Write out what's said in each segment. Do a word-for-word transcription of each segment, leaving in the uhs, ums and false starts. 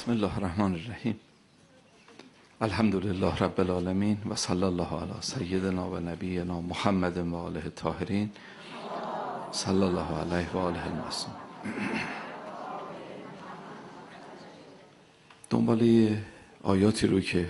بسم الله الرحمن الرحیم. الحمد لله رب العالمین و صلی الله علی سیدنا و نبینا محمد و آله الطاهرین صلی الله علیه و آله المعصوم. دنبال آیاتی رو که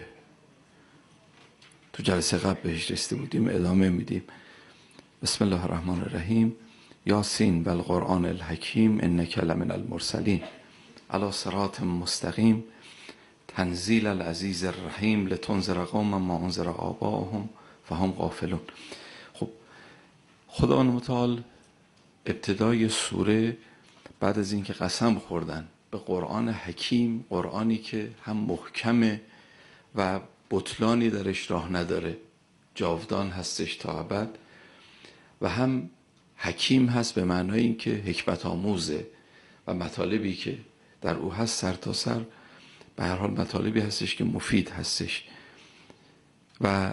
تو جلسه قبل بهش رسیده بودیم ادامه میدیم. بسم الله الرحمن الرحیم. یاسین و القرآن الحکیم انک لمن المرسلین علی صراط مستقیم تنزیل العزیز الرحیم لتنذر قوما ما انذر آباؤهم فهم غافلون. خب خداوند متعال ابتدای سوره بعد از اینکه قسم خوردن به قرآن حکیم، قرآنی که هم محکمه و بطلانی درش راه نداره، جاودان هستش تا ابد، و هم حکیم هست به معنای اینکه حکمت آموزه و مطالبی که در او هست سر تا سر به هر حال مطالبی هستش که مفید هستش و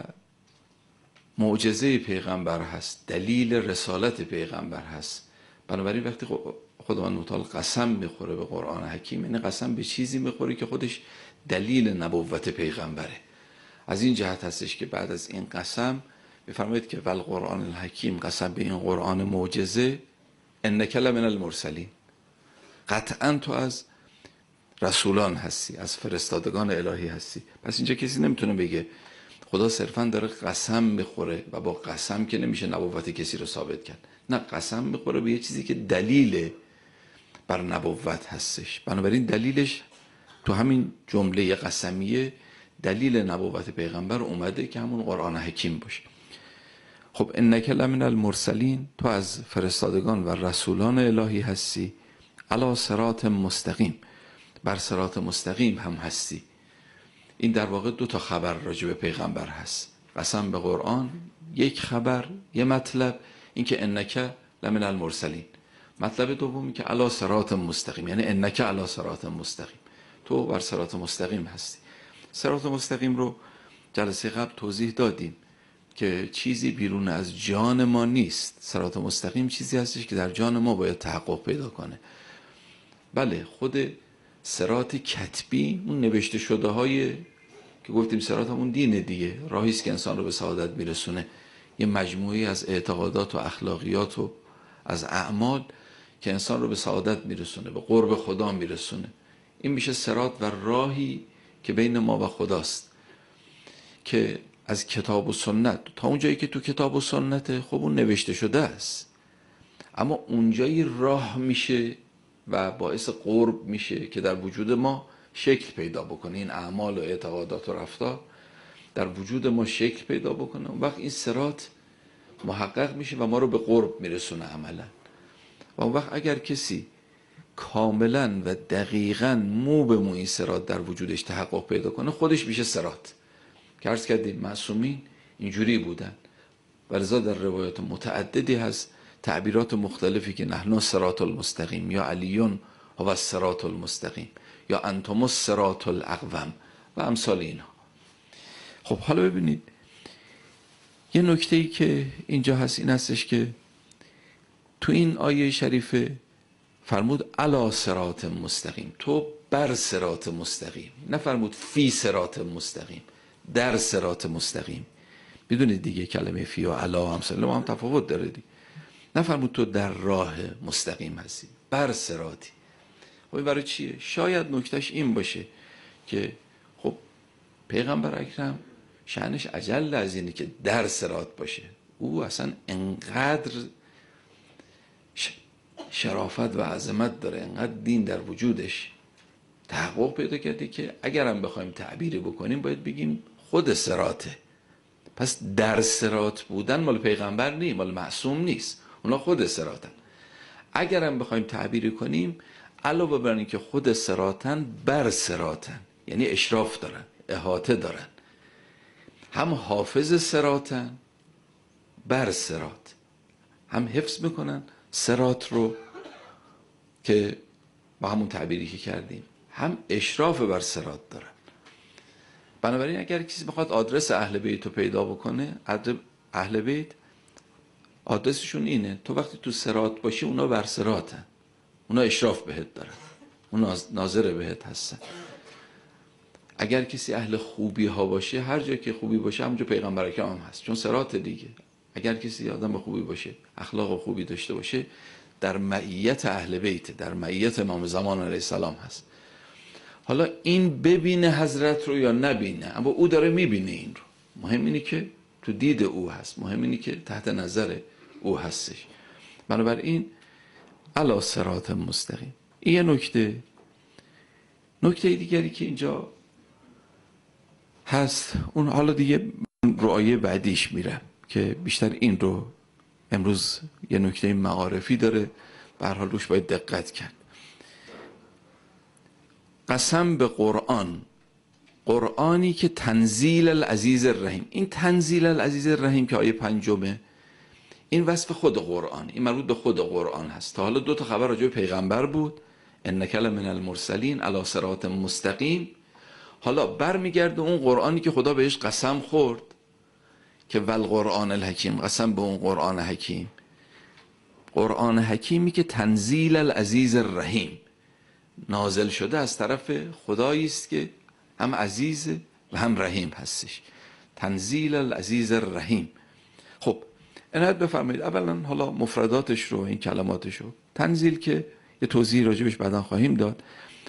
معجزه پیغمبر هست، دلیل رسالت پیغمبر هست. بنابراین وقتی خداوند متعال قسم میخوره به قرآن حکیم، یعنی قسم به چیزی میخوره که خودش دلیل نبوت پیغمبره. از این جهت هستش که بعد از این قسم بفرمایید که ول قرآن الحکیم، قسم به این قرآن معجزه، انک لمن المرسلین، قطعا تو از رسولان هستی، از فرستادگان الهی هستی. پس اینجا کسی نمیتونه بگه خدا صرفا داره قسم میخوره و با قسم که نمیشه نبوت کسی رو ثابت کرد. نه، قسم میخوره به یه چیزی که دلیل بر نبوت هستش. بنابراین دلیلش تو همین جمله قسمیه دلیل نبوت پیغمبر اومده که همون قرآن حکیم باشه. خب انک لمن المرسلین، تو از فرستادگان و رسولان الهی هستی، علی صراط مستقیم، بر صراط مستقیم هم هستی. این در واقع دو تا خبر راجع به پیغمبر هست. قسم به قرآن یک خبر، یه مطلب، این که انک لمن المرسلین. مطلب دومی که علی صراط مستقیم، یعنی انک علی صراط مستقیم، تو بر صراط مستقیم هستی. صراط مستقیم رو جلسه قبل توضیح دادیم که چیزی بیرون از جان ما نیست. صراط مستقیم چیزی هستش که در جان ما باید تحقق پیدا کنه. بله، خود صراط کتبی، اون نوشته شده های که گفتیم صراط همون دینه دیگه، راهی است که انسان رو به سعادت میرسونه، یه مجموعی از اعتقادات و اخلاقیات و از اعمال که انسان رو به سعادت میرسونه، به قرب خدا میرسونه. این میشه صراط و راهی که بین ما و خداست که از کتاب و سنت تا اونجایی که تو کتاب و سنت خب اون نوشته شده است، اما اونجایی راه میشه و باعث قرب میشه که در وجود ما شکل پیدا بکنه. این اعمال و اعتقادات و رفتار در وجود ما شکل پیدا بکنه، اون وقت این صراط محقق میشه و ما رو به قرب میرسونه عملا. و اون وقت اگر کسی کاملا و دقیقا مو به مو این صراط در وجودش تحقق پیدا کنه، خودش میشه صراط. که عرض کردیم معصومین اینجوری بودن و لذا در روایات متعددی هست تعبیرات مختلفی که نحن صراط المستقیم، یا علیون هو الصراط المستقیم، یا انتم الصراط الاقوم و امثال اینها. خب حالا ببینید یه نکته ای که اینجا هست این هستش که تو این آیه شریفه فرمود علی صراط مستقیم، تو بر صراط مستقیم، نه فرمود فی صراط مستقیم، در صراط مستقیم. بدونید دیگه کلمه فی و علی و امثال ما هم تفاوت داره دیگه. نفرمود تو در راه مستقیم هستی، بر صراطی. خب این برای چیه؟ شاید نکتهش این باشه که خب پیغمبر اکرم شأنش اجل از اینه که در صراط باشه. او اصلا انقدر شرافت و عظمت داره، انقدر دین در وجودش تحقق پیدا کرده که اگرم بخوایم تعبیری بکنیم باید بگیم خود صراطه. پس در صراط بودن مال پیغمبر نیست، مال معصوم نیست، اونا خود صراطن. اگرم بخوایم تعبیری کنیم علاوه بر این که خود صراطن، بر صراطن، یعنی اشراف دارن، احاطه دارن، هم حافظ صراطن بر صراط، هم حفظ میکنن صراط رو که با همون تعبیری که کردیم، هم اشراف بر صراط دارن. بنابراین اگر کسی بخواد آدرس اهل بیت رو پیدا بکنه، اهل بیت آدرسشون اینه، تو وقتی تو صراط باشی اونا بر صراطن، اونا اشراف بهت دارن، اونا ناظر بهت هستن. اگر کسی اهل خوبی ها باشه، هر جا که خوبی باشه همونجا پیغمبر اکرم هم هست، چون صراط دیگه. اگر کسی آدم خوبی باشه، اخلاق خوبی داشته باشه، در معیت اهل بیت، در معیت امام زمان علیه السلام هست. حالا این ببینه حضرت رو یا نبینه، اما او داره میبینه این رو. مهم اینه که تو دید او هست، مهم اینه که تحت نظر او هستش. بنابراین علی صراط مستقیم. این یه نکته. نکته دیگری که اینجا هست، اون حالا دیگه رو آیه بعدیش میرم که بیشتر این رو امروز یه نکته معارفی داره، به هر حال روش باید دقت کرد. قسم به قرآن، قرآنی که تنزیل العزیز الرحیم. این تنزیل العزیز الرحیم که آیه پنجمه، این وصف خود قرآن، این مربوط به خود قرآن هست. تا حالا دو تا خبر راجع به پیغمبر بود، انک لمن المرسلین علی صراط مستقیم. حالا برمیگرده اون قرآنی که خدا بهش قسم خورد که والقرآن الحکیم، قسم به اون قرآن حکیم. قرآن حکیمی که تنزیل العزیز الرحیم، نازل شده از طرف خدایی است که هم عزیز و هم رحیم هستش. تنزیل العزیز الرحیم. خب عنایت بفرمایید، اولا حالا مفرداتش رو، این کلماتش رو. تنزیل که یه توضیح راجبش بعدا خواهیم داد.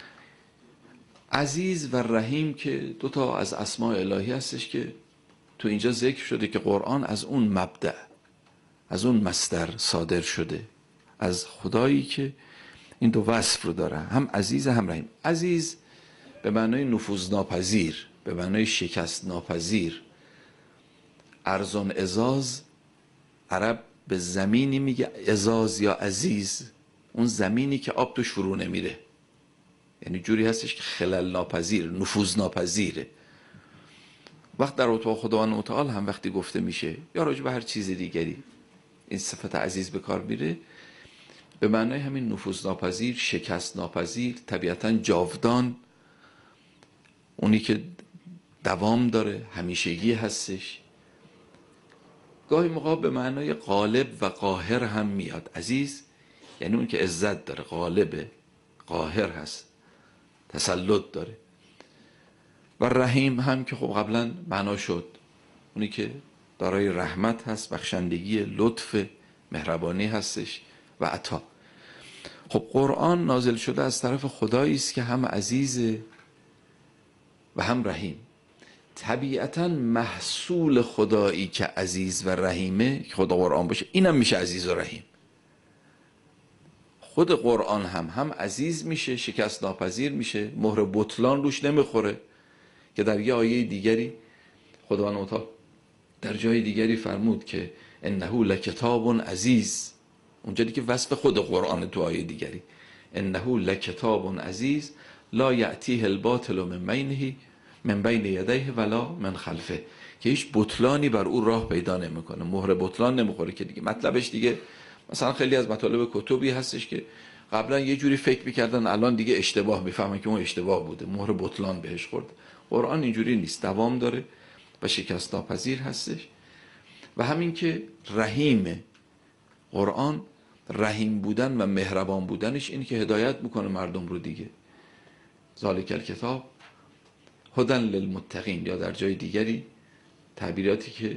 عزیز و رحیم که دو تا از اسماء الهی هستش که تو اینجا ذکر شده که قرآن از اون مبدأ، از اون مصدر صادر شده، از خدایی که این دو وصف رو داره، هم عزیز هم رحیم. عزیز به معنای نفوذ ناپذیر، به معنای شکست ناپذیر. ارزان ازاز، عرب به زمینی میگه ازاز یا عزیز، اون زمینی که آب توش فرو نمیره، یعنی جوری هستش که خلل ناپذیر، نفوذ ناپذیره. وقت در اتاق خداوند متعال هم وقتی گفته میشه یا راجع به هر چیز دیگری این صفت عزیز به کار میره، به معنای همین نفوذ ناپذیر، شکست ناپذیر، طبیعتاً جاودان، اونی که دوام داره، همیشگی هستش. گاهی موقع به معنای غالب و قاهر هم میاد. عزیز یعنی اون که عزت داره، غالبه، قاهر هست، تسلط داره. و رحیم هم که خب قبلا معنا شد، اونی که دارای رحمت هست، بخشندگی، لطف، مهربانی هستش و عطا. خب قرآن نازل شده از طرف خدایی است که هم عزیز و هم رحیم. طبیعتا محصول خدایی که عزیز و رحیمه که خدا قرآن باشه، اینم میشه عزیز و رحیم. خود قرآن هم هم عزیز میشه، شکست ناپذیر میشه، مهر بطلان روش نمیخوره، که در یه آیه دیگری خداوند متعال در جای دیگری فرمود که انه لکتاب عزیز. اونجا دیگه وصف خود قرآن تو آیه دیگری، انه لکتاب عزیز لا یأتیه الباطل من بینه من بین یدیه ولا من خلفه، که هیچ بطلانی بر او راه پیدا نمیکنه، مهر بطلان نمیخوره. که دیگه مطلبش دیگه مثلا خیلی از مطالب کتبی هستش که قبلا یه جوری فکر میکردن، الان دیگه اشتباه میفهمن که اون اشتباه بوده، مهر بطلان بهش خورد. قرآن اینجوری نیست، دوام داره و شکست ناپذیر هستش. و همین که رحیمه. قرآن رحیم بودن و مهربان بودنش اینه که هدایت میکنه مردم رو دیگه. ذالک الکتاب هدی للمتقین، یا در جای دیگری تعبیراتی که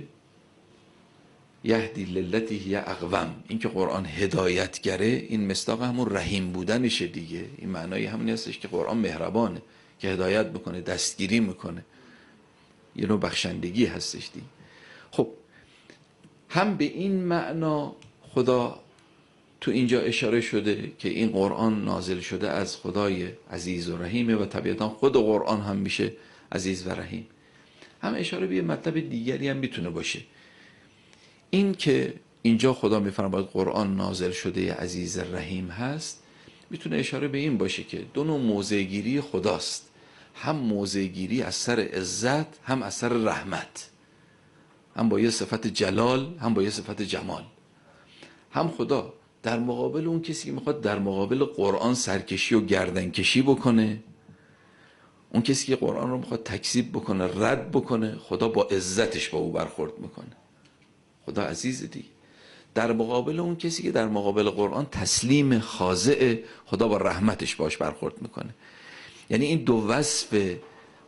یهدی للتی هی اقوم، این که قرآن هدایتگره، این مصداق همون رحیم بودنشه دیگه. این معنای همونی هستش که قرآن مهربانه، که هدایت میکنه، دستگیری میکنه، یه نوع بخشندگی هستش دیگه. خب هم به این معنا خدا تو اینجا اشاره شده که این قرآن نازل شده از خدای عزیز و رحیمه و طبیعتا خود قرآن هم میشه عزیز و رحیم. هم اشاره به یه مطلب دیگری هم میتونه باشه، این که اینجا خدا میفرماید قرآن نازل شده عزیز رحیم هست، میتونه اشاره به این باشه که دو نوع موضعگیری خداست، هم موضعگیری از سر عزت، هم از سر رحمت، هم با یه صفت جلال، هم با یه صفت جمال. هم خدا در مقابل اون کسی که میخواد در مقابل قرآن سرکشی و گردنکشی بکنه، اون کسی که قرآن رو میخواد تکذیب بکنه، رد بکنه، خدا با عزتش با او برخورد میکنه. خدا عزیز دیگه. در مقابل اون کسی که در مقابل قرآن تسلیم، خاضع، خدا با رحمتش باش برخورد میکنه. یعنی این دو وصف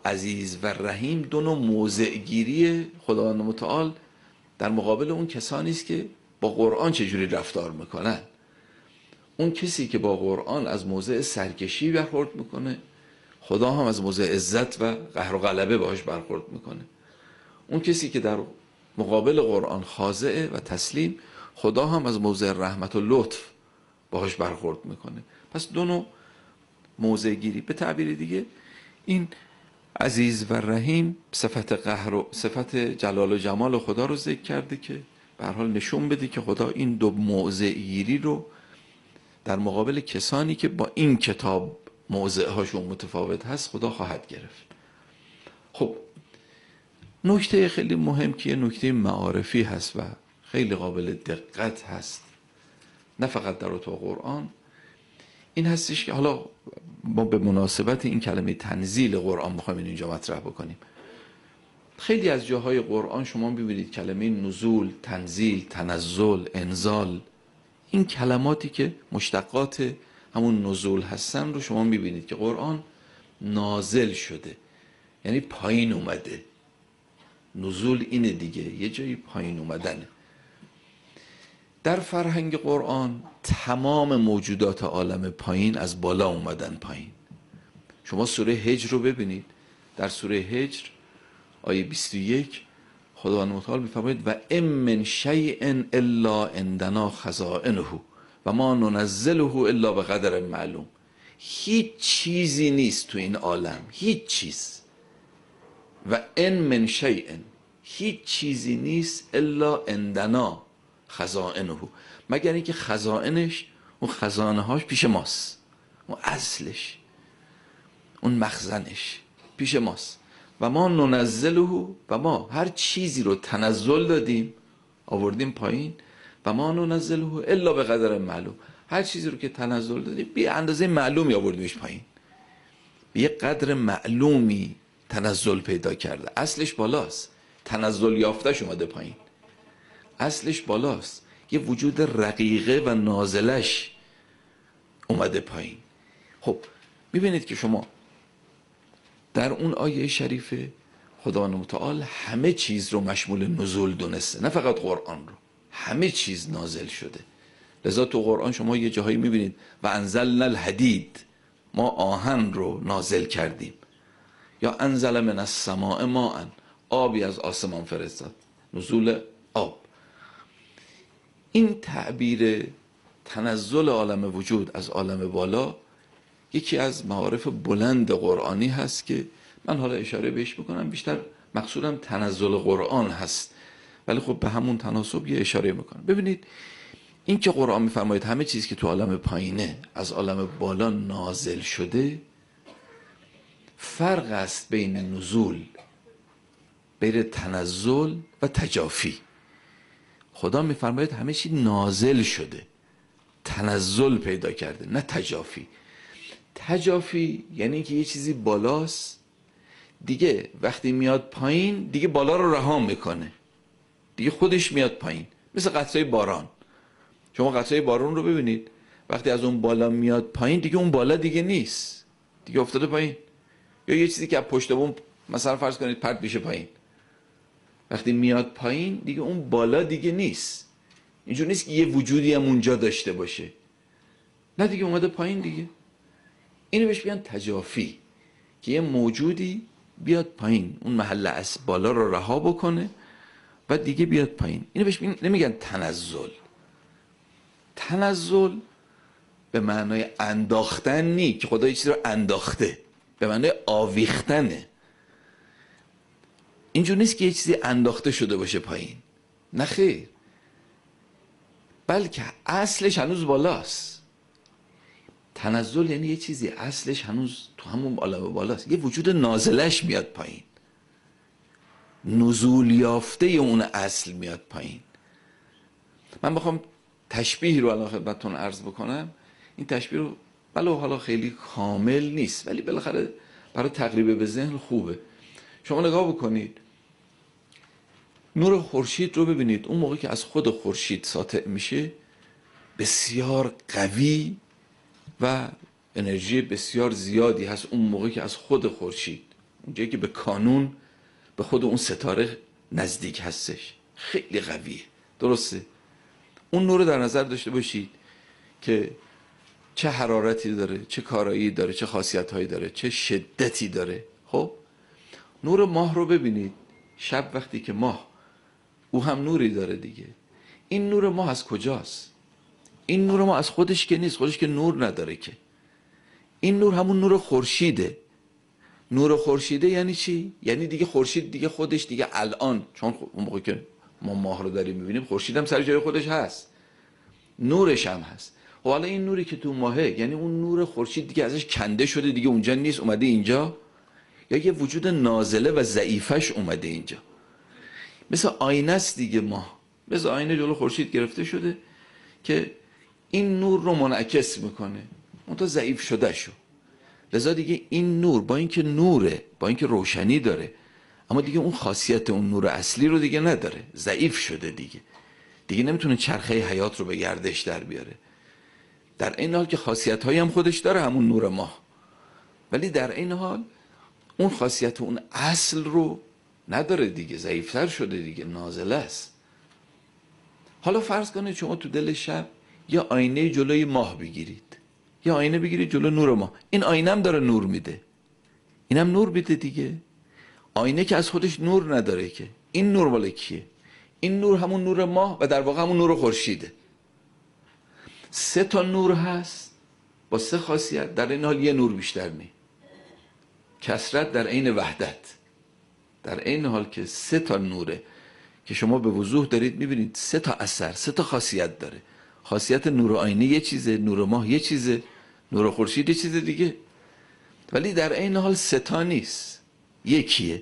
عزیز و رحیم دو نوع موضع گیری خداوند متعال در مقابل اون کسانی است که با قرآن چجوری رفتار میکنن. اون کسی که با قرآن از موضع سرکشی برخورد میکنه، خدا هم از موضع عزت و قهر و غلبه باهاش برخورد میکنه. اون کسی که در مقابل قرآن خاضعه و تسلیم، خدا هم از موضع رحمت و لطف باهاش برخورد میکنه. پس دو نوع موضع گیری. به تعبیر دیگه این عزیز و رحیم صفت قهر و صفت جلال و جمال خدا رو ذکر کرده که به هر حال نشون بده که خدا این دو موضع گیری رو در مقابل کسانی که با این کتاب موضعهاشون متفاوت هست خدا خواهد گرفت. خب نکته خیلی مهم که نکته معارفی هست و خیلی قابل دقت هست، نه فقط در اتاق قرآن، این هستش که حالا ما به مناسبت این کلمه تنزیل قرآن میخوایم اینجا مطرح بکنیم. خیلی از جاهای قرآن شما ببینید کلمه نزول، تنزیل، تنزل، انزال، این کلماتی که مشتقات همون نزول هستن رو شما میبینید که قرآن نازل شده، یعنی پایین اومده. نزول اینه دیگه، یه جایی پایین اومدنه. در فرهنگ قرآن تمام موجودات عالم پایین از بالا اومدن پایین. شما سوره هجر رو ببینید. در سوره هجر آیه بیست و یک خداوند متعال میفرماید و ام من شیء الا عندنا خزائنه و ما ننزله الا بقدر معلوم. هیچ چیزی نیست تو این عالم، هیچ چیز. و ان من شیء، هیچ چیزی نیست الا عندنا خزائنه، مگر اینکه خزائنش، اون خزانه هاش پیش ماست، اون اصلش، اون مخزنش پیش ماست. و ما ننزله، و ما هر چیزی رو تنزل دادیم، آوردیم پایین. و ما ننزله الا به قدر معلوم، هر چیزی رو که تنزل دادیم به اندازه معلومی آوردیمش پایین، به یه قدر معلومی تنزل پیدا کرده. اصلش بالاست، تنزل یافتش اومده پایین، اصلش بالاست، یه وجود رقیقه و نازلش اومده پایین. خب میبینید که شما در اون آیه شریفه خداوند متعال همه چیز رو مشمول نزول دونسته، نه فقط قرآن رو، همه چیز نازل شده. لذا تو قرآن شما یه جاهایی میبینید و انزلنا الحدید، ما آهن رو نازل کردیم، یا انزل من السماء ماء، آبی از آسمان فرستاد، نزول آب. این تعبیر تنزل عالم وجود از عالم بالا یکی از معارف بلند قرآنی هست که من حالا اشاره بهش بکنم، بیشتر مقصودم تنزل قرآن هست، ولی خب به همون تناسب یه اشاره میکنم. ببینید این که قرآن میفرماید همه چیز که تو عالم پایینه از عالم بالا نازل شده، فرق است بین نزول، بین تنزل و تجافی. خدا میفرماید همه چی نازل شده، تنزل پیدا کرده، نه تجافی. تجافی یعنی که یه چیزی بالاست دیگه، وقتی میاد پایین دیگه بالا رو رها میکنه، دیگه خودش میاد پایین. مثل قطره باران، شما قطره باران رو ببینید، وقتی از اون بالا میاد پایین دیگه اون بالا دیگه نیست، دیگه افتاده پایین. یا یه چیزی که از پشت بوم مثلا فرض کنید پرت میشه پایین، وقتی میاد پایین دیگه اون بالا دیگه نیست. اینجور نیست که یه وجودی هم اونجا داشته باشه، نه دیگه اومده پایین دیگه. اینو بهش میگن تجافی، که یه موجودی بیاد پایین، اون محل از بالا رو رها بکنه و دیگه بیاد پایین. اینو بهش نمیگن تنزل. تنزل به معنای انداختن نی که خدا یه چیزی رو انداخته، به معنای آویختنه. اینجور نیست که یه چیزی انداخته شده باشه پایین، نه خیر، بلکه اصلش هنوز بالاست. تنزل یعنی یه چیزی اصلش هنوز تو همون عالم بالاست، یه وجود نازلش میاد پایین، نزول یافته اون اصل میاد پایین. من بخوام تشبیه رو الان خدمتتون عرض بکنم، این تشبیه رو بله حالا خیلی کامل نیست ولی بالاخره برای تقریب به ذهن خوبه. شما نگاه بکنید، نور خورشید رو ببینید، اون موقع که از خود خورشید ساطع میشه بسیار قوی و انرژی بسیار زیادی هست اون موقع که از خود خورشید اونجایی که به کانون، به خود اون ستاره نزدیک هستش، خیلی قویه. درسته؟ اون نور رو در نظر داشته باشید که چه حرارتی داره، چه کارایی داره، چه خاصیت‌هایی داره، چه شدتی داره. خب نور ماه رو ببینید، شب وقتی که ماه، او هم نوری داره دیگه. این نور ماه از کجاست؟ این نور ما از خودش که نیست، خودش که نور نداره که. این نور همون نور خورشیده. نور خورشیده یعنی چی؟ یعنی دیگه خورشید دیگه خودش دیگه الان، چون اون موقع که ما ماه رو داریم میبینیم خورشید هم سر جای خودش هست، نورش هم هست. و حالا این نوری که تو ماهه، یعنی اون نور خورشید دیگه ازش کنده شده دیگه اونجا نیست، اومده اینجا، یا یه وجود نازله و ضعیفش اومده اینجا. مثل آینه است دیگه ماه، مثل آینه جلو خورشید گرفته شده که این نور رو منعکس میکنه، اون تا ضعیف شده شو. لذا دیگه این نور با اینکه نوره، با اینکه روشنی داره، اما دیگه اون خاصیت اون نور اصلی رو دیگه نداره، ضعیف شده دیگه. دیگه نمیتونه چرخه حیات رو به گردش در بیاره. در این حال که خاصیت هایی هم خودش داره همون نور ماه، ولی در این حال اون خاصیت اون اصل رو نداره دیگه، ضعیفتر شده دیگه، نازله است. حالا فرض کنید شما تو دل شب یا آینه جلوی ماه بگیرید، یا آینه بگیرید جلو نور ماه، این آینه هم داره نور میده، اینم نور میده دیگه. آینه که از خودش نور نداره که، این نور مال کیه؟ این نور همون نور ماه و در واقع همون نور خورشیده. سه تا نور هست با سه خاصیت، در این حال یه نور بیشتر نی. کثرت در عین وحدت، در این حال که سه تا نوره که شما به وضوح دارید میبینید، سه تا اثر، سه تا خاصیت داره. خاصیت نور آینه یه چیزه، نور ماه یه چیزه، نور خورشید یه چیز دیگه، ولی در این حال سه تا نیست، یکیه.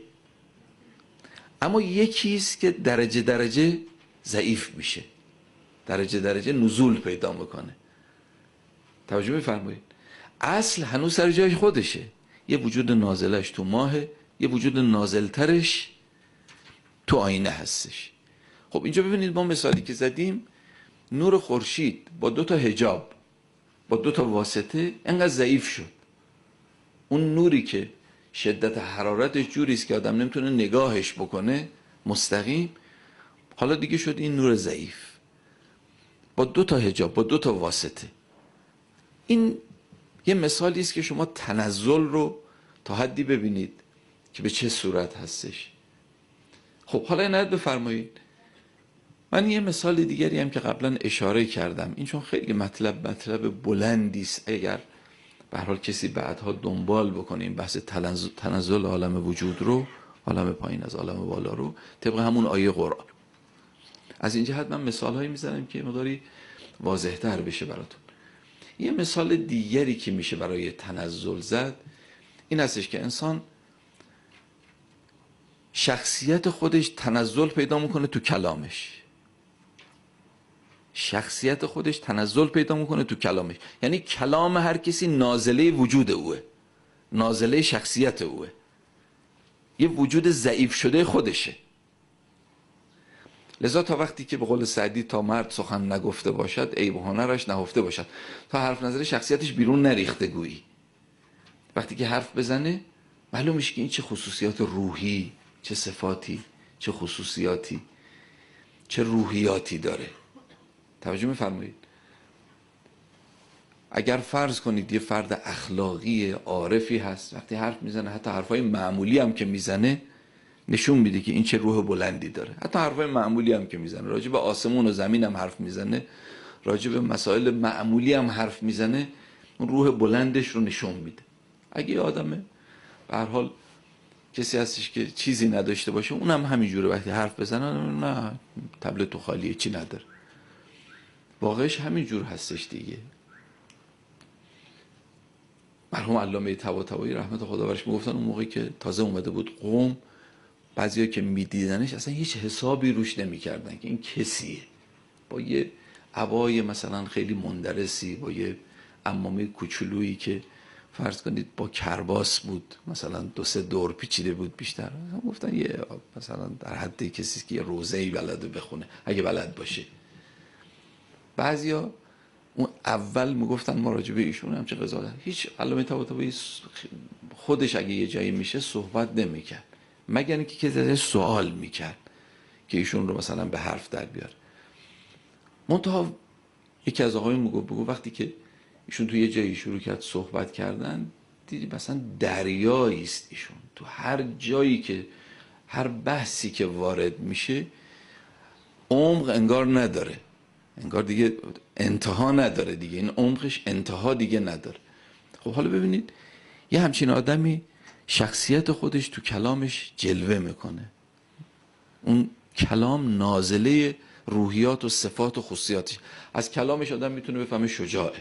اما یکیست که درجه درجه ضعیف میشه، درجه درجه نزول پیدا میکنه. توجه میفرمایید؟ اصل هنوز سر جای خودشه، یه وجود نازلش تو ماهه، یه وجود نازلترش تو آینه هستش. خب اینجا ببینید ما مثالی که زدیم، نور خورشید با دو تا حجاب، با دو تا واسطه انقدر ضعیف شد. اون نوری که شدت حرارتش جوریست که آدم نمیتونه نگاهش بکنه مستقیم، حالا دیگه شد این نور ضعیف با دو تا حجاب، با دو تا واسطه. این یه مثالی است که شما تنزل رو تا حدی ببینید که به چه صورت هستش. خب حالا عنایت بفرمایید، من یه مثال دیگری هم که قبلا اشاره کردم، این چون خیلی مطلب مطلب بلندی است، اگر به هر حال کسی بعدها دنبال بکنه این بحث تنزل, تنزل عالم وجود رو، عالم پایین از عالم بالا رو، طبق همون آیه قرآن، از این جهت من مثال هایی میزنم که مقداری واضح تر بشه براتون. یه مثال دیگری که میشه برای تنزل زد این هستش که انسان شخصیت خودش تنزل پیدا میکنه تو کلامش، شخصیت خودش تنزل پیدا میکنه تو کلامش، یعنی کلام هر کسی نازله وجود اوه، نازله شخصیت اوه، یه وجود ضعیف شده خودشه. لذا تا وقتی که به قول سعدی تا مرد سخن نگفته باشد عیب و هنرش نهفته باشد، تا حرف نظر شخصیتش بیرون نریخته گویی، وقتی که حرف بزنه معلوم میشه که این چه خصوصیات روحی، چه صفاتی، چه خصوصیاتی، چه روحیاتی داره. توجه میفرمایید؟ اگر فرض کنید یه فرد اخلاقی عارفی هست، وقتی حرف میزنه حتی حرفای معمولی هم که میزنه نشون میده که این چه روح بلندی داره. حتی حرفای معمولی هم که میزنه، راجع به آسمون و زمین هم حرف میزنه، راجع به مسائل معمولی هم حرف میزنه، اون روح بلندش رو نشون میده. اگه یه آدمه به هر حال کسی هستش که چیزی نداشته باشه، اونم همینجوره، وقتی حرف بزنه نه تبل تو خالیه، چی نداره، واقعش همینجور هستش دیگه. مرحوم علامه طباطبایی رحمت خدا برش میگفتن اون موقعی که تازه اومده بود قم، بعضیا که میدیدنش اصلا هیچ حسابی روش نمیکردن که این کسیه، با یه عبای مثلا خیلی مندرسی، با یه عمامه کوچولویی که فرض کنید با کرباس بود، مثلا دو سه دور پیچیده بود بیشتر، گفتن یه مثلا در حد کسی که یه روزه‌ای بلده بخونه اگه بلد باشه. بعضیا اون اول میگفتن ما راجع به ایشون هم چه قضاوت، هیچ علامه طباطبایی خودش اگه یه جایی میشه صحبت نمیکرد مگر اینکه کسی ازش سوال میکرد که ایشون رو مثلا به حرف در بیاره. منتها یکی از آقایون میگو بگو وقتی که ایشون تو یه جایی شروع کرد صحبت کردن، دیدی مثلا دریایی است ایشون، تو هر جایی که هر بحثی که وارد میشه عمق انگار نداره، انگار دیگه انتها نداره دیگه، این عمقش انتها دیگه نداره. خب حالا ببینید یه همچین آدمی شخصیت خودش تو کلامش جلوه میکنه، اون کلام نازله روحیات و صفات و خصوصیاتش. از کلامش آدم میتونه بفهمه شجاعه.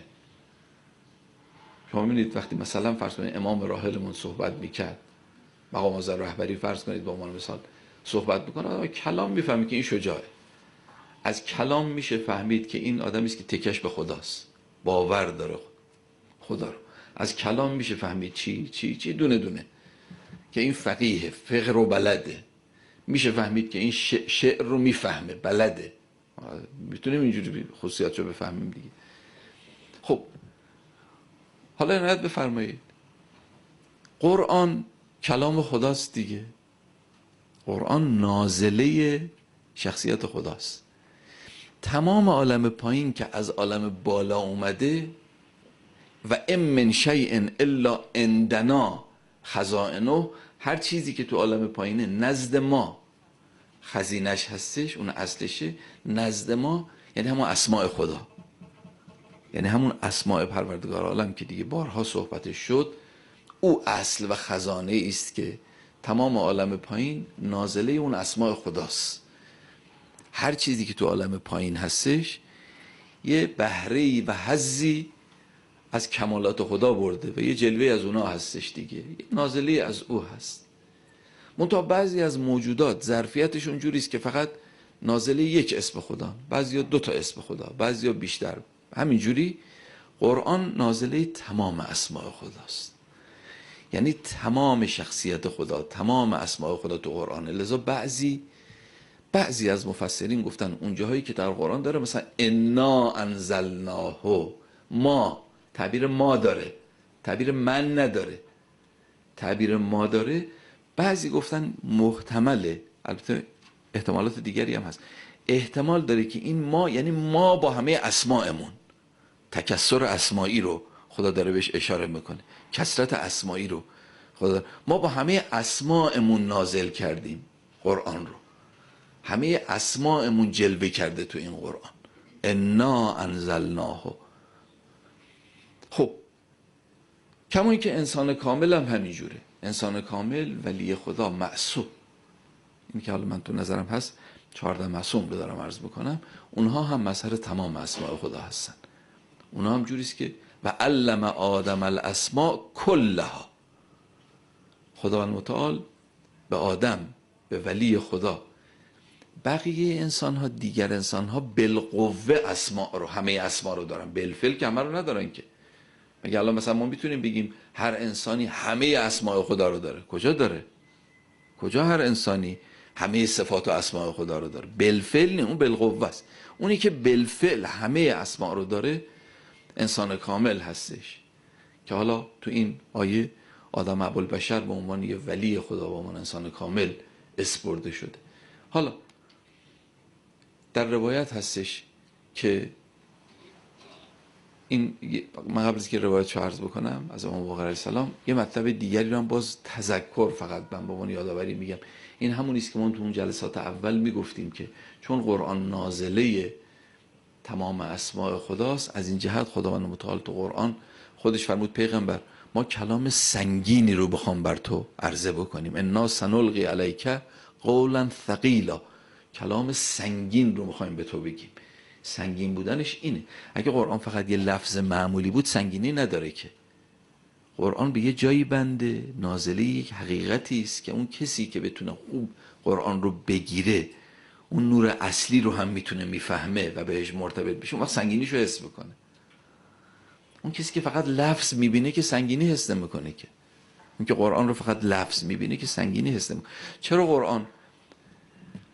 شما میبینید وقتی مثلا فرض کنید امام راحلمون صحبت میکرد، مقام معظم رهبری فرض کنید به عنوان مثال صحبت میکنه، آدم کلام میفهمه که این شجاعه. از کلام میشه فهمید که این آدمی است که تکش به خداست، باور داره خدا رو. از کلام میشه فهمید چی چی چی دونه دونه که این فقیه، فقه رو بلده. میشه فهمید که این شعر رو میفهمه، بلده. میتونیم اینجوری خصوصیات رو بفهمیم دیگه. خب حالا عنایت بفرمایید، قرآن کلام خداست دیگه، قرآن نازله شخصیت خداست. تمام عالم پایین که از عالم بالا اومده و ام من شیء الا عندنا خزائنه، هر چیزی که تو عالم پایینه نزد ما خزینش هستش، اون اصلشه نزد ما، یعنی همون اسماء خدا، یعنی همون اسماء پروردگار عالم که دیگه بارها صحبتش شد. او اصل و خزانه است که تمام عالم پایین نازله اون اسماء خداست. هر چیزی که تو عالم پایین هستش یه بهره‌ای و حظی از کمالات خدا برده و یه جلوه از اونا هستش دیگه، یه نازله از او هست. منتها بعضی از موجودات ظرفیتشون جوری است که فقط نازله یک اسم خدا، بعضیا دو تا اسم خدا، بعضیا بیشتر. همین جوری قرآن نازله تمام اسماء خداست، یعنی تمام شخصیت خدا، تمام اسماء خدا تو قرآن. لذا بعضی بعضی از مفسرین گفتن اون جاهایی که در قرآن داره مثلا انا انزلناه، ما، تعبیر ما داره، تعبیر من نداره، تعبیر ما داره. بعضی گفتن محتمله، البته احتمالات دیگری هم هست، احتمال داره که این ما یعنی ما با همه اسماءمون، تکثر اسمایی رو خدا داره بهش اشاره میکنه، کثرت اسمایی رو خدا داره. ما با همه اسماءمون نازل کردیم قرآن رو، همه اسماءمون جلوه کرده تو این قرآن. انا انزلناه. خب کما این که انسان کامل هم همینجوره، انسان کامل ولی خدا معصوم، این که حالا من تو نظرم هست چهارده معصوم رو دارم عرض بکنم، اونها هم مظهر تمام اسماء خدا هستن. اونها هم جوریست که و علم آدم الاسماء کلها، خداوند متعال به آدم، به ولی خدا، بقیه انسان ها، دیگر انسان ها بالقوه اسماء رو، همه اسماء رو دارن، بالفعل که همه رو ندارن که. مگه الان مثلا ما میتونیم بگیم هر انسانی همه اسماء خدا رو داره؟ کجا داره؟ کجا هر انسانی همه صفات و اسماء خدا رو داره؟ بالفعل نه، اون بالقوه است. اونی که بالفعل همه اسماء رو داره انسان کامل هستش، که حالا تو این آیه آدم ابوالبشر به عنوان یه ولی خدا، به عنوان انسان کامل اسپرده شده. حالا در روایت هستش که این، من قبل از که روایتشو عرض بکنم از امام باقر علیه السلام یه مطلب دیگری رو هم باز تذکر فقط من به عنوان یادآوری میگم. این همون است که ما تو اون جلسات اول میگفتیم که چون قرآن نازله تمام اسماء خداست، از این جهت خداوند متعال تو قرآن خودش فرمود پیغمبر ما کلام سنگینی رو بخوام بر تو عرضه بکنیم، انا سنلقی علیک قولا ثقیلا، کلام سنگین رو میخوایم به تو بگیم. سنگین بودنش اینه. اگه قرآن فقط یه لفظ معمولی بود سنگینی نداره که. قرآن به یه جایی بنده، نازله یک حقیقتی است که اون کسی که بتونه خوب قرآن رو بگیره اون نور اصلی رو هم میتونه میفهمه و بهش مرتبط بشه، اون وقت سنگینیش رو حس بکنه. اون کسی که فقط لفظ میبینه که سنگینی حس نمیکنه که. اون که قرآن رو فقط لفظ میبینه که سنگینی حس نمیکنه. چرا قرآن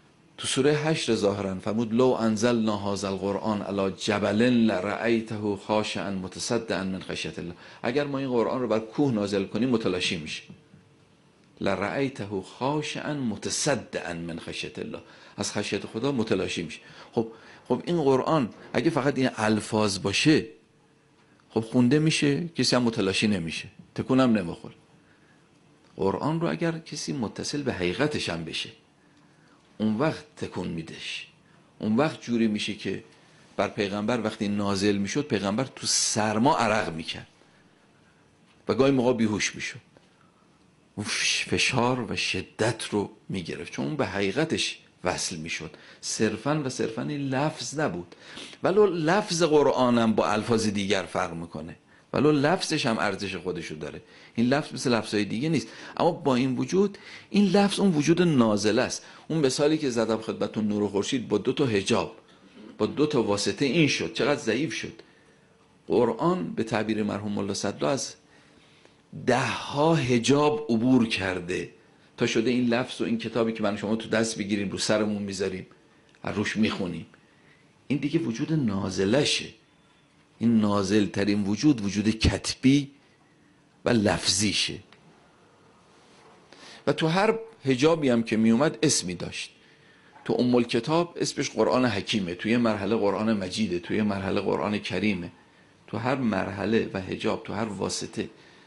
تو سوره هشت ظاهرا فرمود لو انزلنا هذا القرآن علی جبل لرأیته خاشعا متصدعا من خشیة الله. اگر ما این قرآن رو بر کوه نازل کنیم متلاشی میشه. لرأیته خاشعا متصدعا من خشیة الله، از خشیت خدا متلاشی میشه. خب خب این قرآن اگه فقط این الفاظ باشه خب خونده میشه، کسی هم متلاشی نمیشه، تکونم نمیخوره. قرآن رو اگر کسی متصل به حقیقتش هم بشه اون وقت تکون میدهش، اون وقت جوری میشه که بر پیغمبر وقتی نازل میشد پیغمبر تو سرما عرق میکرد و گاهی موقع بیهوش میشد، اون فشار و شدت رو میگرفت چون اون به حقیقتش وصل میشد. صرفا و صرفا این لفظ نبود، ولو لفظ قرآنم با الفاظ دیگر فرق میکنه، ولو لفظش هم ارزش خودشو داره، این لفظ مثل لفظهای دیگه نیست، اما با این وجود این لفظ اون وجود نازله است. اون مثالی که زدم خدمتتون نور و خورشید با دو تا حجاب با دو تا واسطه این شد، چقدر ضعیف شد. قرآن به تعبیر مرحوم ملا صدرا از ده ها حجاب عبور کرده تا شده این لفظ و این کتابی که من شما تو دست بگیریم رو سرمون میذاریم روش میخونیم. این دیگه وجود نازلشه. این نازل ترین وجود وجود کتبی و لفظیشه و تو هر حجابی هم که میومد اسمی داشت. تو ام الکتاب اسمش قرآن حکیمه، توی مرحله قرآن مجیده، توی مرحله قرآن کریمه، تو هر مرحله و حجاب تو هر واسطه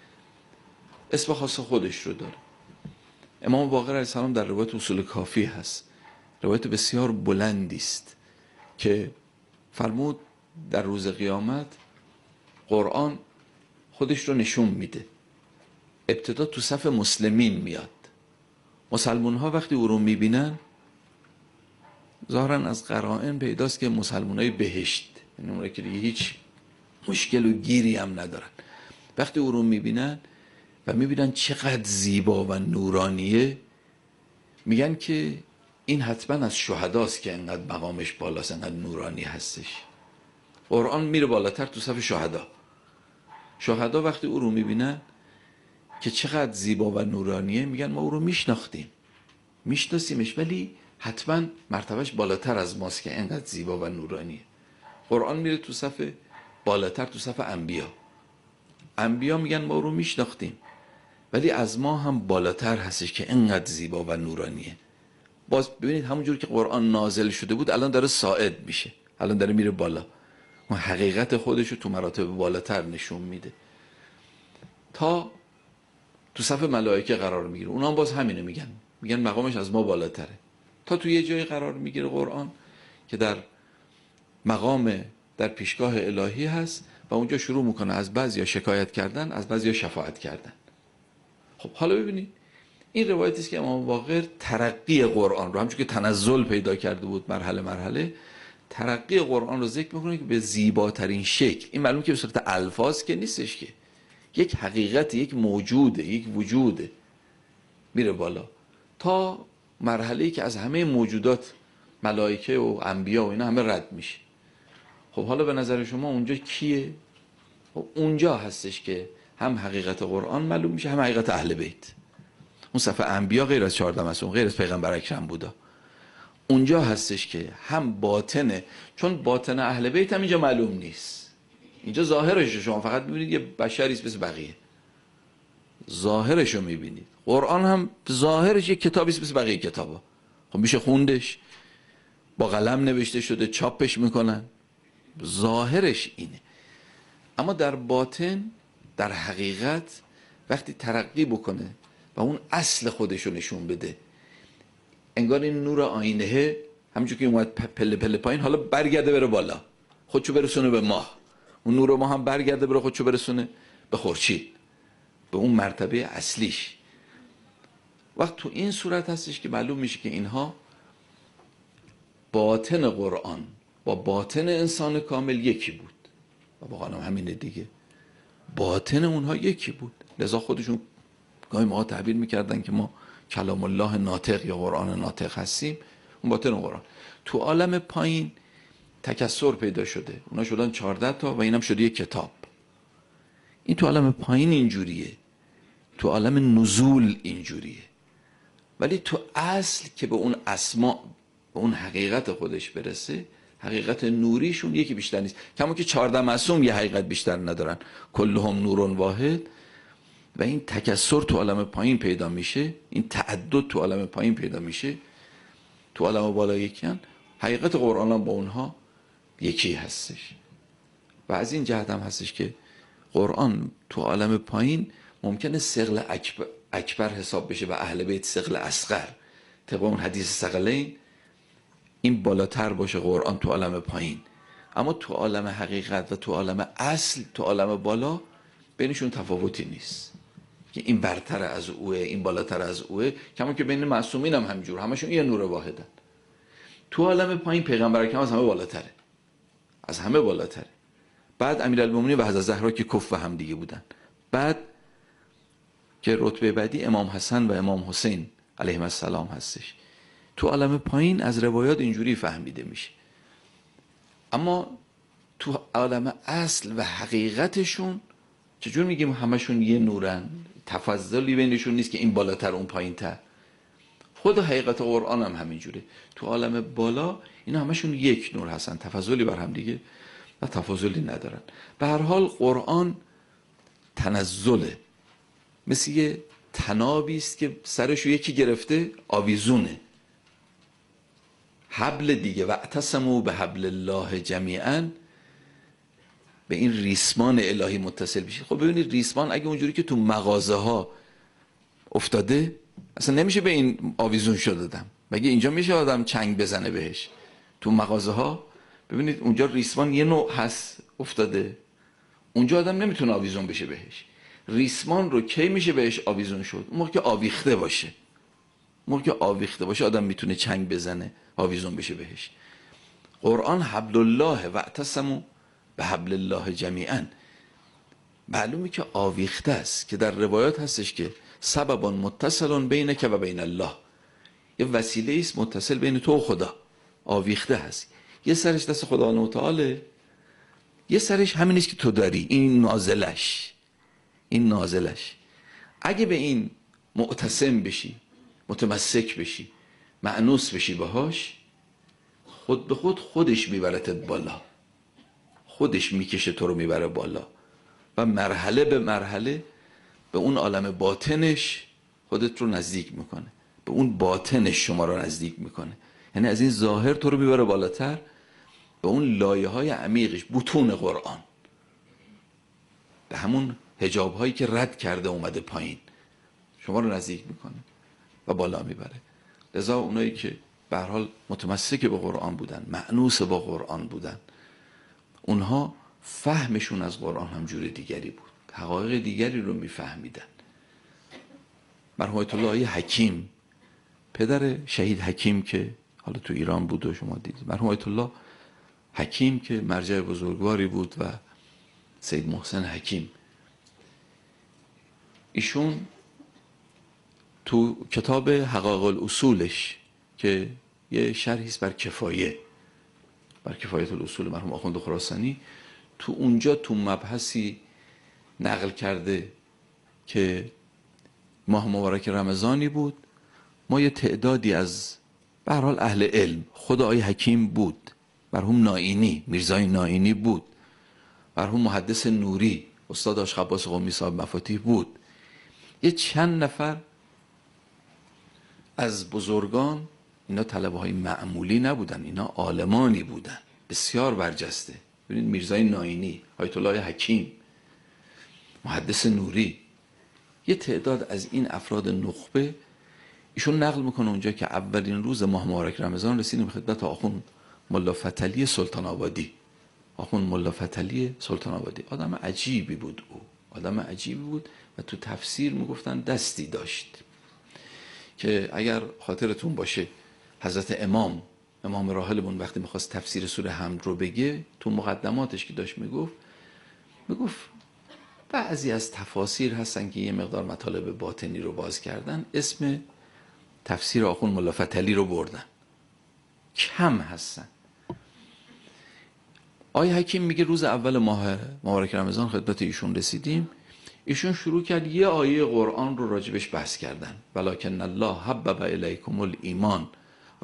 اسم خاص خودش رو داره. امام باقر علیه السلام در روایت اصول کافی هست، روایت بسیار بلندی است که فرمود در روز قیامت قرآن خودش رو نشون میده. ابتدا تو صف مسلمین میاد، مسلمون ها وقتی او رو میبینن ظاهرا از قرائن پیداست که مسلمون های بهشت، یعنی اونایی که دیگه هیچ مشکل و گیری هم ندارن، وقتی او رو میبینن و میبینن چقدر زیبا و نورانیه میگن که این حتما از شهداست که انقدر مقامش بالاست، انقدر نورانی هستش. قرآن میره بالاتر تو صف شهدا. شهدا وقتی او رو میبینن که چقدر زیبا و نورانیه میگن ما او رو میشناختیم میشناسیمش ولی حتما مرتبهش بالاتر از ماست که انقدر زیبا و نورانیه. قرآن میره تو صف بالاتر، تو صف انبیا. انبیا میگن ما او رو میشناختیم ولی از ما هم بالاتر هستش که انقدر زیبا و نورانیه. باز ببینید همونجور که قرآن نازل شده بود الان داره صاعد میشه، الان داره میره بالا، اون حقیقت خودش رو تو مراتب بالاتر نشون میده تا تو صف ملائکه قرار میگیره. اونا هم باز همینه میگن، میگن مقامش از ما بالاتره، تا تو یه جایی قرار میگیره قرآن که در مقام در پیشگاه الهی هست و اونجا شروع میکنه از بعضیا شکایت کردن، از بعضیا شفاعت کردن. خب حالا ببینید این روایتی است که امام باقر ترقی قرآن رو همچون که تنزل پیدا کرده بود مرحله مرحله ترقی قرآن رو ذکر میکنه که به زیباترین شکل. این معلوم که به صورت الفاظ که نیستش، که یک حقیقت، یک موجوده، یک وجوده، میره بالا تا مرحله‌ای که از همه موجودات ملائکه و انبیا و اینا همه رد میشه. خب حالا به نظر شما اونجا کیه؟ خب اونجا هستش که هم حقیقت قرآن معلوم میشه هم حقیقت اهل بیت. اون صفحه انبیا غیر از چهارده معصوم، غیر از پیغمبر اکرم بودا، اونجا هستش که هم باطنه، چون باطن اهل بیت هم اینجا معلوم نیست. اینجا ظاهرش شما فقط میبینید یه بشری است مثل بقیه، ظاهرش رو میبینید. قرآن هم ظاهرش یه کتابی است مثل بقیه کتابا. خب میشه خوندش، با قلم نوشته شده، چاپش میکنن، ظاهرش اینه. اما در باطن، در حقیقت وقتی ترقی بکنه و اون اصل خودش رو نشون بده، انگار این نور آینه همونجور که اومد پله پله پایین حالا برگرده بره بالا، خودشو برسونه به ماه، اون نور ما هم برگرده بره خودشو برسونه به خورشید، به اون مرتبه اصلیش. وقت تو این صورت هستش که معلوم میشه که اینها باطن قرآن با باطن انسان کامل یکی بود و واقعا همینه دیگه، باطن اونها یکی بود. لذا خودشون گاهی ما تعبیر میکردن که ما کلام الله ناطق یا قرآن ناطق هستیم. اون باطن قرآن تو عالم پایین تکثر پیدا شده، اونا شدن چهارده تا و اینم شده یک کتاب. این تو عالم پایین اینجوریه، تو عالم نزول اینجوریه، ولی تو اصل که به اون اسما به اون حقیقت خودش برسه، حقیقت نوریشون یکی بیشتر نیست. کما که چهارده معصوم یه حقیقت بیشتر ندارن، کلهم نورون واحد. و این تکثر تو عالم پایین پیدا میشه، این تعدد تو عالم پایین پیدا میشه، تو عالم بالا یکیان. حقیقت قرآن هم با اونها یکی هستش. و از این جهت هم هستش که قرآن تو عالم پایین ممکنه ثقل اکبر, اکبر حساب بشه و اهل بیت ثقل اصغر. طبق اون حدیث ثقلین این بالاتر باشه قرآن تو عالم پایین، اما تو عالم حقیقت و تو عالم اصل، تو عالم بالا، بینشون تفاوتی نیست که این برتر از اوه، این بالاتر از اوه. کما که بین معصومین هم همجور، همشون یه نور واحدن. تو عالم پایین پیغمبر اکرم از همه بالاتره، از همه بالاتره. بعد امیرالمومنین و حضرت زهرا که کف هم دیگه بودن. بعد که رتبه بعدی امام حسن و امام حسین علیهم السلام هستش. تو عالم پایین از روایات اینجوری فهمیده میشه، اما تو عالم اصل و حقیقتشون چجور میگیم همشون یه نورن؟ تفضلی بینشون نیست که این بالاتر اون پایین تر. خود حقیقت قرآن هم همینجوره. تو عالم بالا اینا همشون یک نور هستن، تفضلی بر هم دیگه و تفاضلی ندارن. به هر حال قرآن تنزله، مثل یه تنابی است که سرشو یکی گرفته آویزونه. حبل دیگه، و اعتصموا به حبل الله جمیعا، به این ریسمان الهی متصل بشید. خب ببینید ریسمان اگه اونجوری که تو مغازه ها افتاده، اصلا نمیشه به این آویزون شده دادم. مگه اینجا میشه آدم چنگ بزنه بهش؟ تو مغازه ها ببینید اونجا ریسمان یه نوع هست افتاده، اونجا آدم نمیتونه آویزون بشه بهش. ریسمان رو کی میشه بهش آویزون شد؟ اون موقع که آویخته باشه. موقع که آویخته باشه آدم میتونه چنگ بزنه، آویزون بشه بهش. قرآن حبل الله و اعتصموا به حبل الله جمیعا، معلومه که آویخته است، که در روایات هستش که سبب متصل بینک و بین الله، یه وسیله است متصل بین تو و خدا، آویخته هست. یه سرش دست خدا متعاله، یه سرش همین است که تو داری، این نازلش، این نازلش. اگه به این معتصم بشی، متمسک بشی، مأنوس بشی باهاش، خود به خود خودش میبرتت بالا، خودش میکشه تو رو میبره بالا و مرحله به مرحله به اون عالم باطنش خودت رو نزدیک میکنه، به اون باطنش شما رو نزدیک میکنه. یعنی از این ظاهر تو رو میبره بالاتر به اون لایه های عمیقش، بطون قرآن، به همون حجاب هایی که رد کرده اومده پایین، شما رو نزدیک میکنه و بالا میبره. لذا اونایی که به هر حال متمسک به قرآن بودن، مأنوس با قرآن بودن، اونها فهمشون از قرآن هم جور دیگری بود، حقایق دیگری رو میفهمیدن. مرحوم آیت الله حکیم، پدر شهید حکیم که حالا تو ایران بود و شما دیدید، مرحوم آیت الله حکیم که مرجع بزرگواری بود و سید محسن حکیم، ایشون تو کتاب حقایق الاصولش که یه شرحی است بر کفایه، بر کفایت الاصول مرحوم آخوند خراسانی، تو اونجا تو مبحثی نقل کرده که ماه مبارک رمضانی بود، ما یه تعدادی از به هر حال اهل علم، خود آقای حکیم بود، مرحوم نائینی، میرزای نائینی بود، مرحوم محدث نوری، استاد آشق عباس قمی صاحب مفاتیح بود، یه چند نفر از بزرگان، اینا طلبه های معمولی نبودن، اینا عالمانی بودن بسیار برجسته. ببینید میرزای نائینی، آیت الله حکیم، محدث نوری، یه تعداد از این افراد نخبه، ایشون نقل میکنه اونجا که اولین روز ماه مبارک رمضان رسیدیم خدمت آخوند ملا فتحعلی سلطان آبادی. آخوند ملا فتحعلی سلطان آبادی آدم عجیبی بود، او آدم عجیبی بود و تو تفسیر میگفتن دستی داشت که اگر خاطرتون باشه حضرت امام امام راحلمون وقتی میخواست تفسیر سوره حمد رو بگه، تو مقدماتش که داشت میگفت میگفت بعضی از تفاسیر هستن که یه مقدار مطالب باطنی رو باز کردن، اسم تفسیر آخوند ملا فتحعلی رو بردن، کم هستن. آقای حکیم میگه روز اول ماه مبارک رمضان خدمت ایشون رسیدیم، ایشون شروع کرد یه آیه قرآن رو راجبش بحث کردن، ولکن الله حبب الیکم الایمان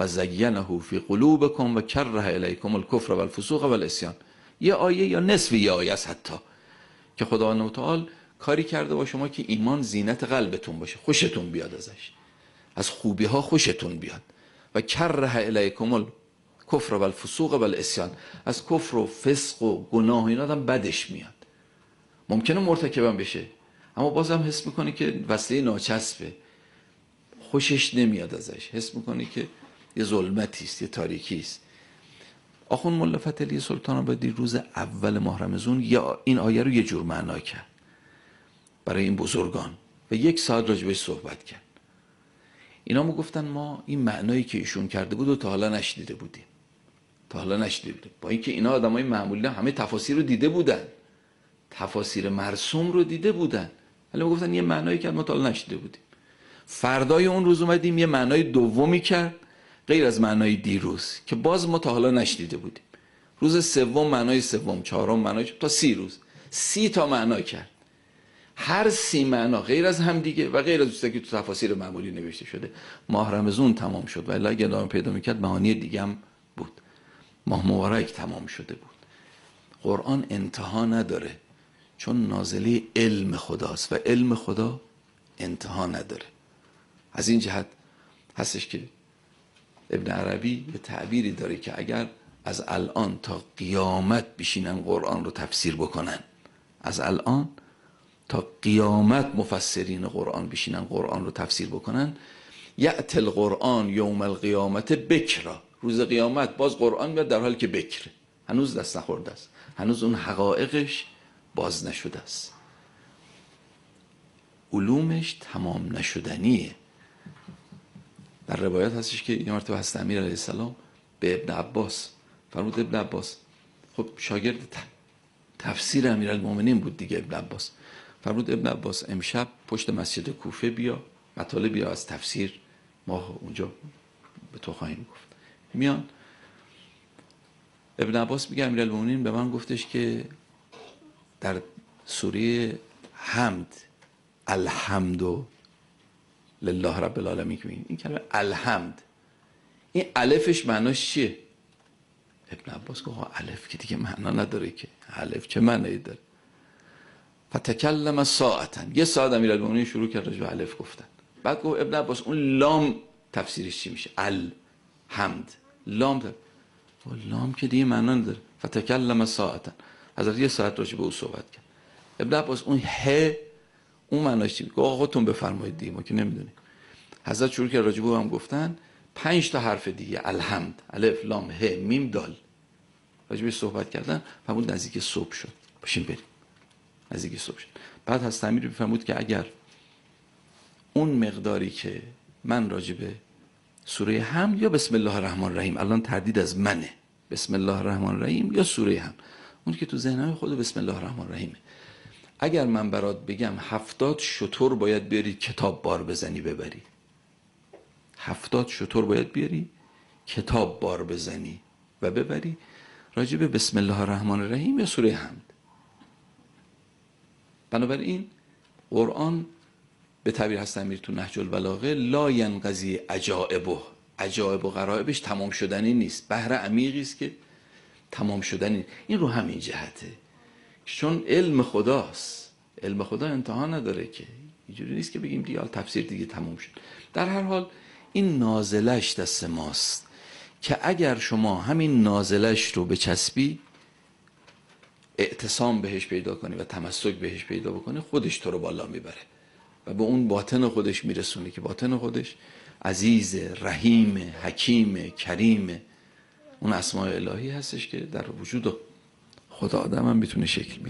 و زینه فی قلوبکم و کره الیکم الکفر و الفسوق و العصیان. یه آیه یا نصف یه آیه است حتی که خداوند متعال کاری کرده با شما که ایمان زینت قلبتون باشه، خوشتون بیاد ازش، از خوبی ها خوشتون بیاد. و کره الیکم الکفر و الفسوق و العصیان، از کفر و فسق و گناه اینا آدم بدش میاد، ممکنه مرتکبم بشه اما بازم حس میکنه که وسیله ناچسبه، خوشش نمیاد ازش، حس میکنه که یه ظلمتی است، یه تاریکی است. آخوند ملا فتحعلی سلطان آبادی روز اول ماه رمضان یا این آیه رو یه جور معنا کرد برای این بزرگان و یک ساعت راجبش صحبت کرد. اینا ما گفتن ما این معنایی که ایشون کرده بود و تا حالا نشنیده بودیم، تا حالا نشنیده بودیم، با اینکه اینا آدمای معمولی همه تفاسیر رو دیده بودن، تفاسیر مرسوم رو دیده بودن، ولی ما گفتن یه معنایی کرد ما تا حالا نشنیده بودیم. فردای اون روز اومدیم یه معنای دومی کرد غیر از معنای دیروز که باز ما تا حالا نشنیده بودیم. روز سوم معنای سوم، چهارم معنای تا سی روز سی تا معنا کرد، هر سی معنا غیر از هم دیگه و غیر از چیزی که تو تفاسیر معمولی نوشته شده. ماه رمضان تمام شد و الا اگه ادامه پیدا میکرد معانی دیگه هم بود. ماه مبارک تمام شده بود. قرآن انتها نداره چون نازله علم خداست و علم خدا انتها نداره. از این جهت هستش که ابن عربی یه تعبیری داره که اگر از الان تا قیامت بشینن قرآن رو تفسیر بکنن، از الان تا قیامت مفسرین قرآن بشینن قرآن رو تفسیر بکنن، یأتی القرآن یوم القیامت بکرا، روز قیامت باز قرآن میاد در حالی که بکره، هنوز دست نخورده است، هنوز اون حقایقش باز نشده است، علومش تمام نشدنیه. در روایت هستش که یه مرتبه هست امیر علیه السلام به ابن عباس فرمود، ابن عباس خب شاگرد تفسیر امیرالمومنین بود دیگه، ابن عباس فرمود ابن عباس امشب پشت مسجد کوفه بیا، مطالب بیا از تفسیر ما اونجا به تو خواهیم گفت. میان ابن عباس میگه امیرالمومنین به من گفتش که در سوره حمد الحمد لله رب العالمین که این کلمه الحمد، این الفش معناش چیه؟ ابن عباس گفت الف که دیگه معنا نداره که، الف چه معنی داره؟ فتکلم ساعتا، یه ساعت امیرالمومنین شروع کرد راجع به الف گفتن. بعد گفت ابن عباس اون لام تفسیرش چی میشه؟ الحمد، لام ده. و لام که دیگه معنا نداره. فتکلم ساعتا، حضرت یه ساعت راجع به او صحبت کرد. ابن عباس اون ه اون معناش چی؟ گفت آقا خودتون بفرمایید دیگه، ما که نمیدونیم. حضرت شروع کرد راجع به او هم گفتن، پنج تا حرف دیگه، الحمد، الف لام ه میم دال، راجع به صحبت کردن. فرمود نزدیک صبح شد، باشین بریم. نزدیک صبح شد. بعد حضرت امیر فرمود که اگر اون مقداری که من راجع به سوره حمد یا بسم الله الرحمن الرحیم، الان تردید از منه، بسم الله الرحمن الرحیم یا سوره حمد، اون که تو ذهنهای خود بسم الله الرحمن الرحیمه، اگر من برات بگم هفتاد شتر باید بیاری کتاب بار بزنی ببری، هفتاد شتر باید بیاری کتاب بار بزنی و ببری، راجع به بسم الله الرحمن الرحیم یا سوره حمد. بنابراین قرآن به تعبیر هست امیر تو نهج البلاغه لا ینقضی عجائبه، عجائب و غرایبش تمام شدنی نیست، بحر عمیقی است که تمام شدنی. این رو همین جهته چون علم خداست، علم خدا انتها نداره که، اینجوری نیست که بگیم دیگه تفسیر دیگه تمام شد. در هر حال این نازلش دست ماست که اگر شما همین نازلش رو بچسبی، اعتصام بهش پیدا کنی و تمسک بهش پیدا بکنی، خودش تو رو بالا میبره و به اون باطن خودش میرسونه که باطن خودش عزیز، رحیم، حکیم، کریم، اون اسماء الهی هستش که در وجود خدا آدم هم میتونه شکل بگیره.